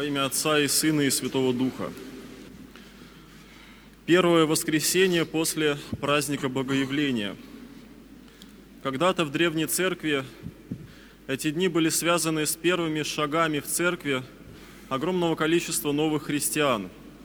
Во имя Отца и Сына и Святого Духа. Первое воскресенье после праздника Богоявления. Когда-то в Древней Церкви эти дни были связаны с первыми шагами в Церкви огромного количества новых христиан.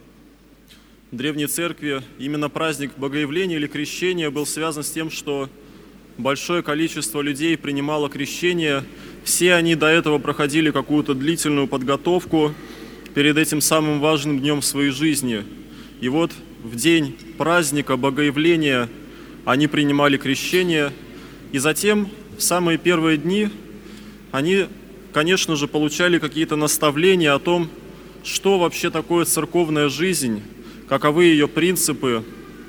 В Древней Церкви именно праздник Богоявления или крещения был связан с тем, что большое количество людей принимало крещение. Все они до этого проходили какую-то длительную подготовку перед этим самым важным днем в своей жизни. И вот в день праздника Богоявления они принимали крещение. И затем, в самые первые дни, они, конечно же, получали какие-то наставления о том, что вообще такое церковная жизнь, каковы ее принципы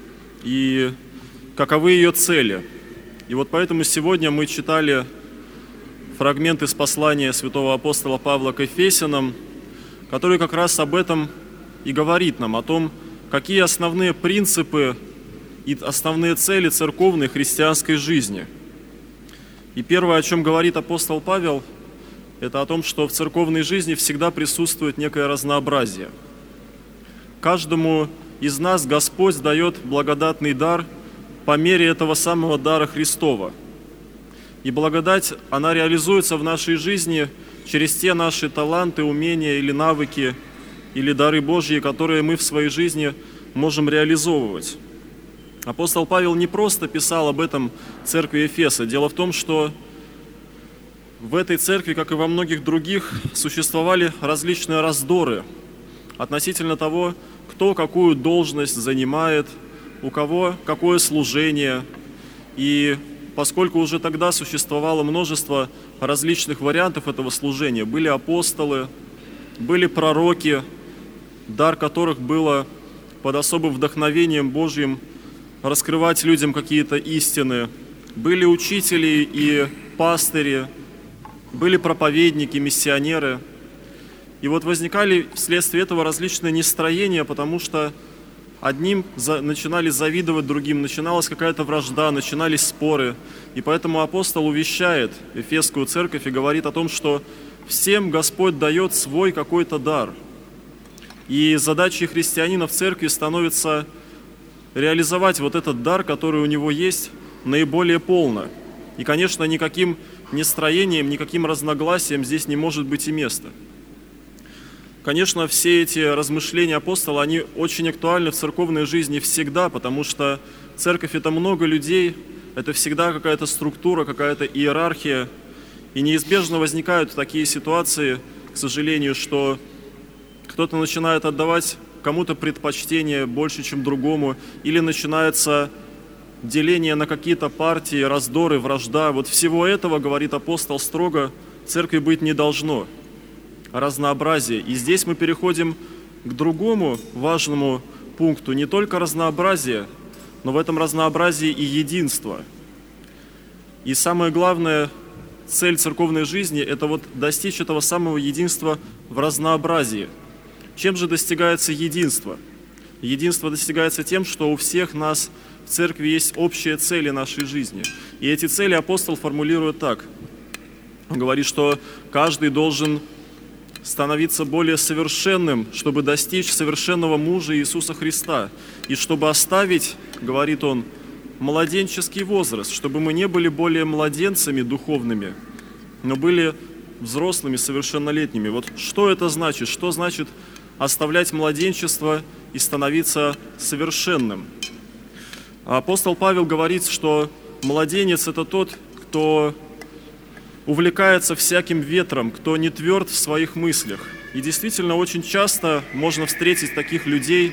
и каковы ее цели. И вот поэтому сегодня мы читали фрагмент из послания святого апостола Павла к Ефесянам, который как раз об этом и говорит нам, о том, какие основные принципы и основные цели церковной христианской жизни. И первое, о чем говорит апостол Павел, это о том, что в церковной жизни всегда присутствует некое разнообразие. Каждому из нас Господь дает благодатный дар по мере этого самого дара Христова. И благодать, она реализуется в нашей жизни через те наши таланты, умения или навыки, или дары Божьи, которые мы в своей жизни можем реализовывать. Апостол Павел не просто писал об этом церкви Ефеса. Дело в том, что в этой церкви, как и во многих других, существовали различные раздоры относительно того, кто какую должность занимает, у кого какое служение. И поскольку уже тогда существовало множество различных вариантов этого служения, были апостолы, были пророки, дар которых было под особым вдохновением Божьим раскрывать людям какие-то истины, были учители и пастыри, были проповедники, миссионеры. И вот возникали вследствие этого различные нестроения, потому что одним начинали завидовать другим, начиналась какая-то вражда, начинались споры. И поэтому апостол увещает Ефесскую церковь и говорит о том, что всем Господь дает свой какой-то дар. И задачей христианина в церкви становится реализовать вот этот дар, который у него есть, наиболее полно. И, конечно, никаким нестроением, никаким разногласием здесь не может быть и места. Конечно, все эти размышления апостола, они очень актуальны в церковной жизни всегда, потому что церковь – это много людей, это всегда какая-то структура, какая-то иерархия. И неизбежно возникают такие ситуации, к сожалению, что кто-то начинает отдавать кому-то предпочтение больше, чем другому, или начинается деление на какие-то партии, раздоры, вражда. Вот всего этого, говорит апостол строго, церкви быть не должно. Разнообразие. И здесь мы переходим к другому важному пункту. Не только разнообразие, но в этом разнообразии и единство. И самое главное, цель церковной жизни – это вот достичь этого самого единства в разнообразии. Чем же достигается единство? Единство достигается тем, что у всех нас в церкви есть общие цели нашей жизни. И эти цели апостол формулирует так. Он говорит, что каждый должен становиться более совершенным, чтобы достичь совершенного мужа Иисуса Христа. И чтобы оставить, говорит он, младенческий возраст, чтобы мы не были более младенцами духовными, но были взрослыми, совершеннолетними. Вот что это значит? Что значит оставлять младенчество и становиться совершенным? Апостол Павел говорит, что младенец – это тот, кто увлекается всяким ветром, кто не тверд в своих мыслях. И действительно, очень часто можно встретить таких людей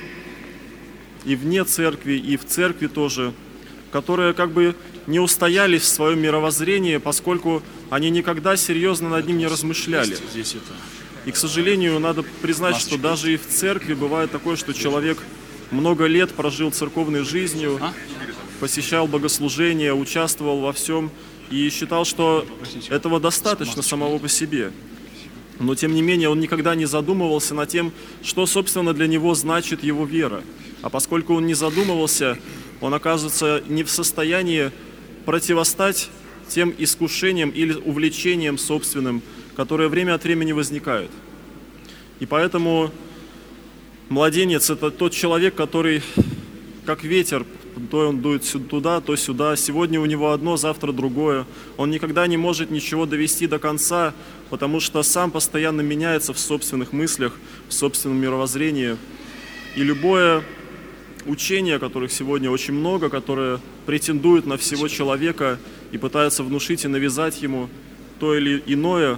и вне церкви, и в церкви тоже, которые как бы не устоялись в своем мировоззрении, поскольку они никогда серьезно над ним не размышляли. И, к сожалению, надо признать, что даже и в церкви бывает такое, что человек много лет прожил церковной жизнью, посещал богослужения, участвовал во всем, и считал, что этого достаточно самого по себе. Но, тем не менее, он никогда не задумывался над тем, что, собственно, для него значит его вера. А поскольку он не задумывался, он оказывается не в состоянии противостать тем искушениям или увлечениям собственным, которые время от времени возникают. И поэтому младенец – это тот человек, который, как ветер, то он дует туда, то сюда. Сегодня у него одно, завтра другое. Он никогда не может ничего довести до конца, потому что сам постоянно меняется в собственных мыслях, в собственном мировоззрении. И любое учение, которых сегодня очень много, которое претендует на всего человека и пытается внушить и навязать ему то или иное,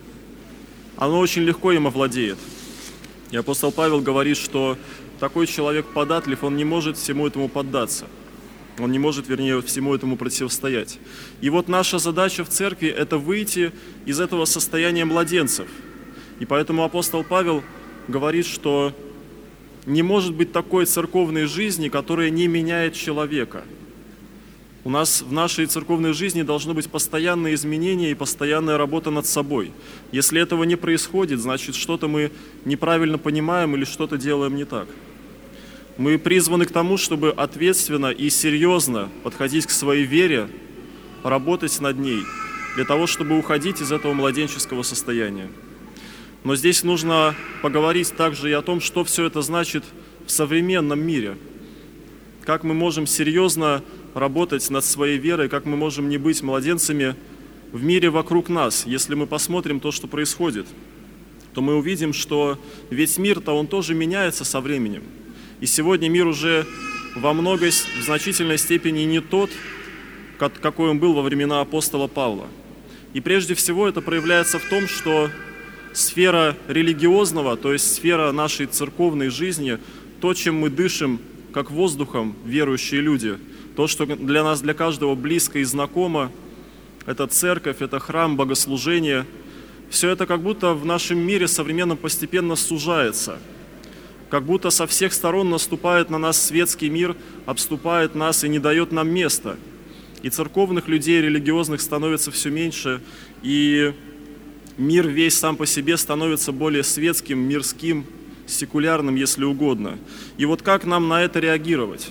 оно очень легко им овладеет. И апостол Павел говорит, что такой человек податлив, он не может всему этому поддаться. Он не может, всему этому противостоять. И вот наша задача в церкви – это выйти из этого состояния младенцев. И поэтому апостол Павел говорит, что не может быть такой церковной жизни, которая не меняет человека. У нас в нашей церковной жизни должно быть постоянное изменение и постоянная работа над собой. Если этого не происходит, значит, что-то мы неправильно понимаем или что-то делаем не так. Мы призваны к тому, чтобы ответственно и серьезно подходить к своей вере, работать над ней, для того, чтобы уходить из этого младенческого состояния. Но здесь нужно поговорить также и о том, что все это значит в современном мире. Как мы можем серьезно работать над своей верой, как мы можем не быть младенцами в мире вокруг нас. Если мы посмотрим то, что происходит, то мы увидим, что весь мир-то он тоже меняется со временем. И сегодня мир уже в значительной степени не тот, какой он был во времена апостола Павла. И прежде всего это проявляется в том, что сфера религиозного, то есть сфера нашей церковной жизни, то, чем мы дышим, как воздухом, верующие люди, то, что для нас, для каждого близко и знакомо, это церковь, это храм, богослужение, все это как будто в нашем мире современном постепенно сужается. Как будто со всех сторон наступает на нас светский мир, обступает нас и не дает нам места. И церковных людей, религиозных становится все меньше, и мир весь сам по себе становится более светским, мирским, секулярным, если угодно. И вот как нам на это реагировать?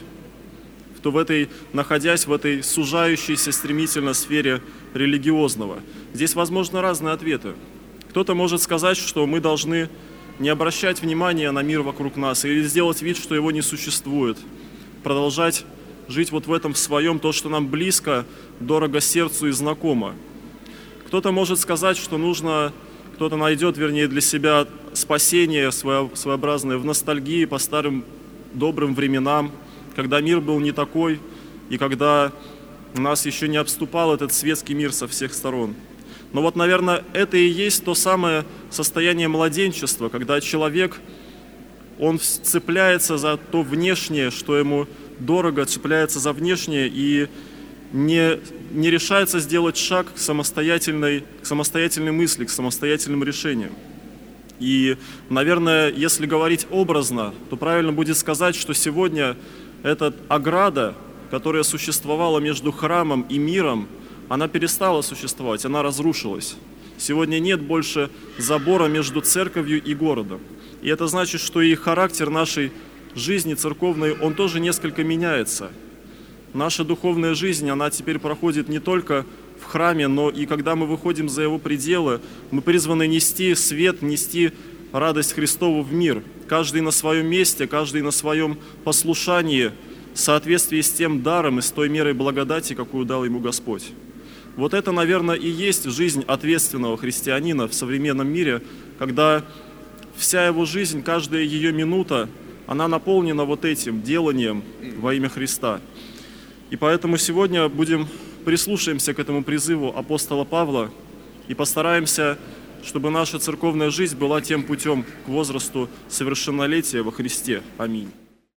Находясь в этой сужающейся стремительно сфере религиозного. Здесь возможны разные ответы. Кто-то может сказать, что мы должны не обращать внимания на мир вокруг нас или сделать вид, что его не существует, продолжать жить вот в этом в своем, то, что нам близко, дорого сердцу и знакомо. Кто-то может сказать, что кто-то найдет, для себя спасение своеобразное в ностальгии по старым добрым временам, когда мир был не такой, и когда нас еще не обступал этот светский мир со всех сторон. Но вот, наверное, это и есть то самое состояние младенчества, когда человек, он цепляется за то внешнее, что ему дорого, цепляется за внешнее и не решается сделать шаг к самостоятельной мысли, к самостоятельным решениям. И, наверное, если говорить образно, то правильно будет сказать, что сегодня эта ограда, которая существовала между храмом и миром, она перестала существовать, она разрушилась. Сегодня нет больше забора между церковью и городом. И это значит, что и характер нашей жизни церковной, он тоже несколько меняется. Наша духовная жизнь, она теперь проходит не только в храме, но и когда мы выходим за его пределы, мы призваны нести свет, нести радость Христову в мир. Каждый на своем месте, каждый на своем послушании, в соответствии с тем даром и с той мерой благодати, какую дал ему Господь. Вот это, наверное, и есть жизнь ответственного христианина в современном мире, когда вся его жизнь, каждая ее минута, она наполнена вот этим деланием во имя Христа. И поэтому сегодня прислушаемся к этому призыву апостола Павла и постараемся, чтобы наша церковная жизнь была тем путем к возрасту совершеннолетия во Христе. Аминь.